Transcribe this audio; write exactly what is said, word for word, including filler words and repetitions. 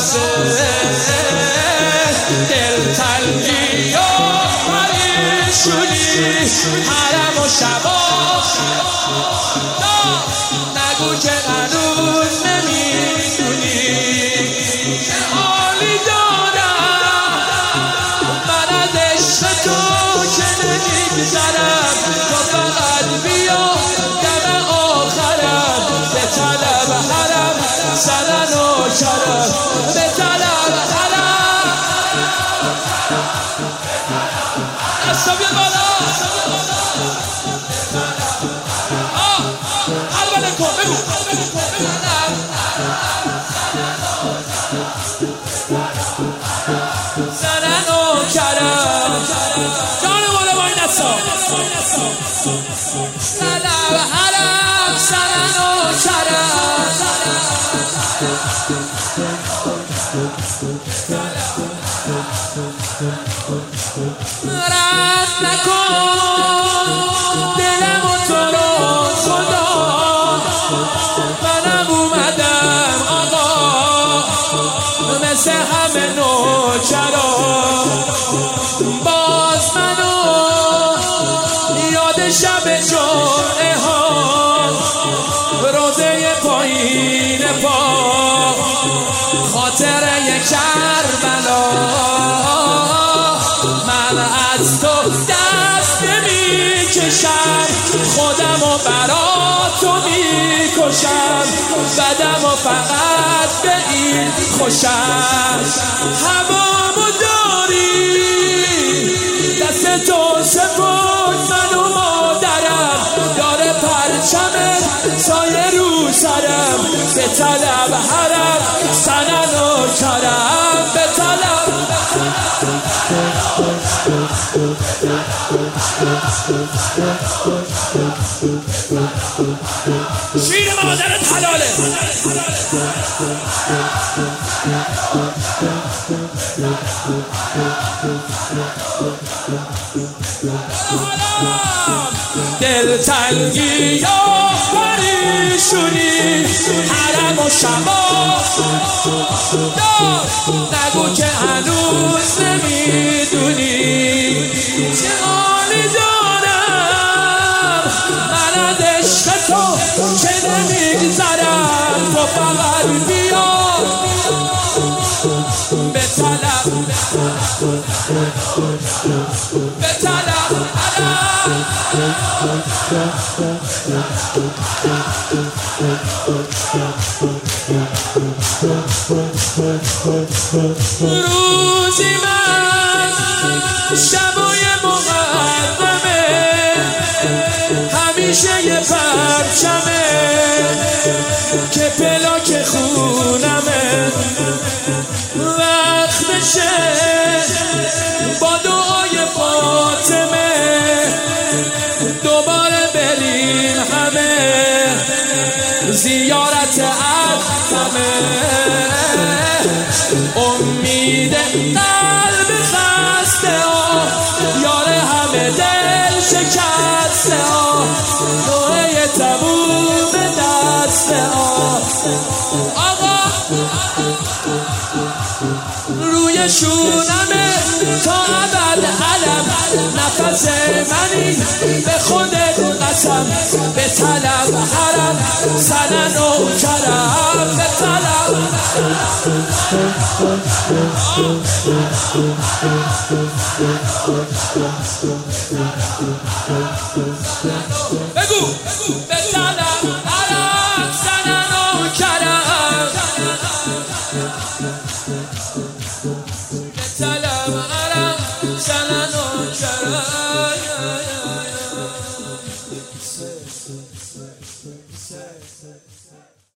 واسه دل تنگی و پریشونی حرم و شبا نگو که هنوز نمیدونی که حالی دارم من از عشق تو که نمیگذرم تو فقط بیا دم آخرم به طلب حرم سنن و کرم به طلب حرم دستا بیا بالا حلبله کن بگو سنن و کرم جان بالا با این دستا طلب حرم سنن و کرم رد نکن دلم و تو رو خدا منم اومدم آقا مثل همه نوکرا باز منو یاد شب جمعه ها روزه پایین پا خاطره کربلا من از تو دست نمی کشم خودم و برا تو می کشم بدم و فقط به این خوشم هوامو داری دست تو سپرد من و مادرم داره پرچمت سایه رو سرم به طلب حرم سنن و کرم به طلب شیر مادرت حلاله دل تنگی یا پریشونی حرم و شما نگو که هنوز نمیدونی چه حالی دارم من از عشق تو که نمیگذرم تو فقط بیا به طلب به طلب روزی من شبای مقدمه همیشه یه پرچمه که پلاک خونمه وقت بشه با دعای فاطمه دوباره بریم همه زیارت عقبه امید قلب خسته ها یار همه دل شکسته ها نوعه تموم دسته ها آقا روی شونمه تا ابد علم نفس منی به خودت قسم به طلب حرم سنن و کرم به طلب بگو به طلب